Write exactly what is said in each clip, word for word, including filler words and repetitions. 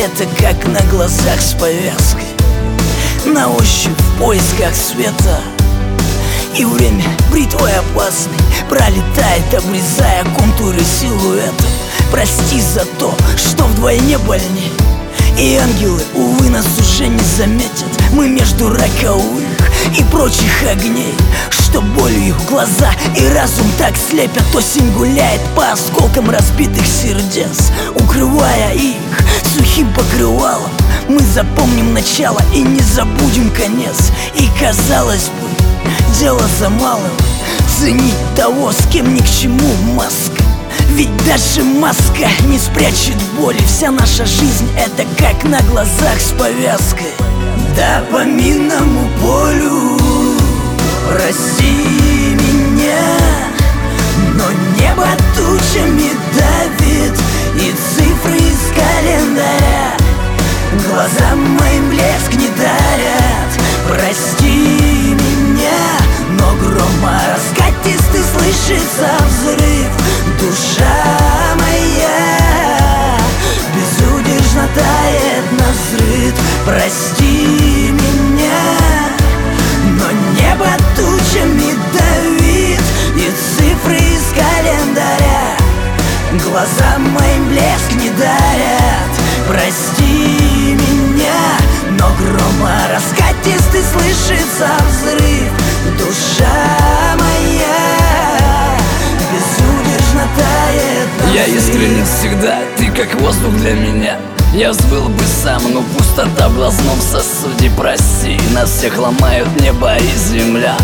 это как на глазах с повязкой. На ощупь в поисках света. И время бритвой опасной пролетает, обрезая контуры силуэта. Прости за то, что вдвойне больней. И ангелы, увы, нас уже не заметят. Мы между роковых и прочих огней, что болью их глаза и разум так слепят. Осень гуляет по осколкам разбитых сердец, укрывая их сухим покрывалом. Мы запомним начало и не забудем конец. И казалось бы, дело за малым — ценить того, с кем ни к чему маска. Ведь даже маска не спрячет боли. Вся наша жизнь — это как на глазах с повязкой. Да по минному полю прости меня, но небо тучами давит, и цифры из календаря глазам моим блеск не дарят. Прости меня, но грома раскатистый слышится взрыв. Душа моя безудержно тает на взрыв. Прости меня, но небо тучами давит, и цифры из календаря глазам моим блеск не дарят. Прости меня, но грома раскатистый слышится взрыв. Душа моя безудержно тает на взрыв. Я искренен всегда, ты как воздух для меня. Я взвыл бы сам, но пустота в глазном сосуде. Прости, нас всех ломают небо и земля.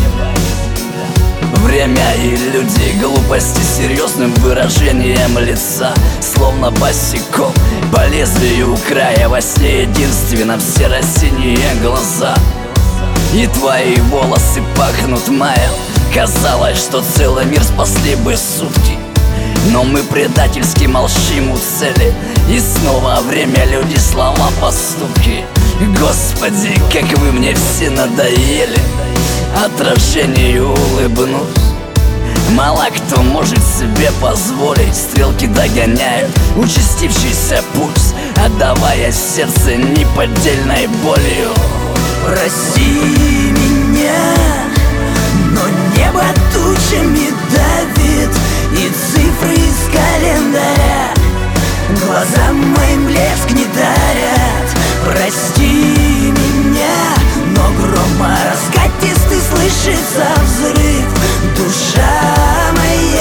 Время и люди, глупости серьезным выражением лица. Словно босиком по лезвию края, во сне единственном серо-синие глаза. И твои волосы пахнут маем. Казалось, что целый мир спасли бы сутки, но мы предательски молчим у цели. И снова время, люди, слова, поступки. Господи, как вы мне все надоели. Отражению улыбнусь. Мало кто может себе позволить. Стрелки догоняют участившийся пульс, отдавая сердце неподдельной болью. Прости меня, но небо тучами давит, и цифры из календаря глазам моим блеск не дарят. Прости меня, но грома раскатистый слышится взрыв. Душа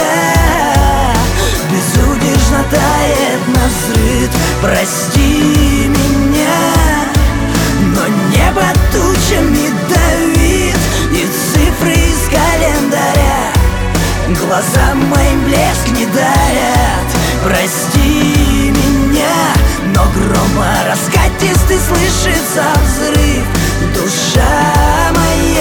моя безудержно тает на взрыв. Прости меня, но небо тучами давит, и цифры из календаря глазам моим блеск не дарят. Прости меня, но грома раскатистый слышится взрыв. Душа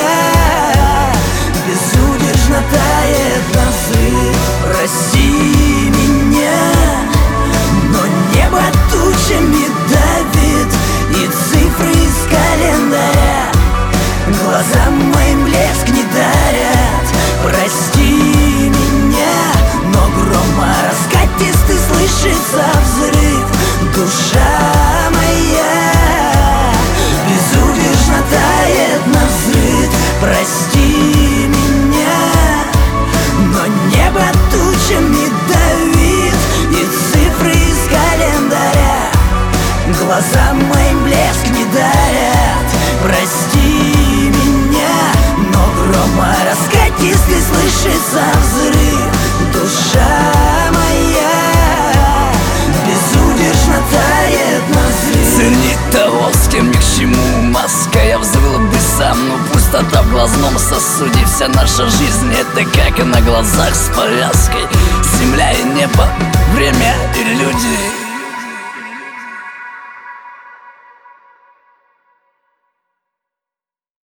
моя безудержно тает на взрыв. Прости меня, но небо тучами давит, и цифры из календаря глазам моим блеск не дарят. Прости меня, но грома раскатистый слышится взрыв. Душа моя безудержно тает на взрыв. Прости меня, но небо тучами давит, и цифры из календаря глазам моим блеск не дарят. Прости меня, но грома раскатистый слышится взрыв. Душа моя безудержно тает на взрыв. Ценить того, с кем ни к чему маска. Я взвыл бы сам, но пустота в глазном сосуде. Вся наша жизнь — это как на глазах с повязкой. Земля и небо, время и люди.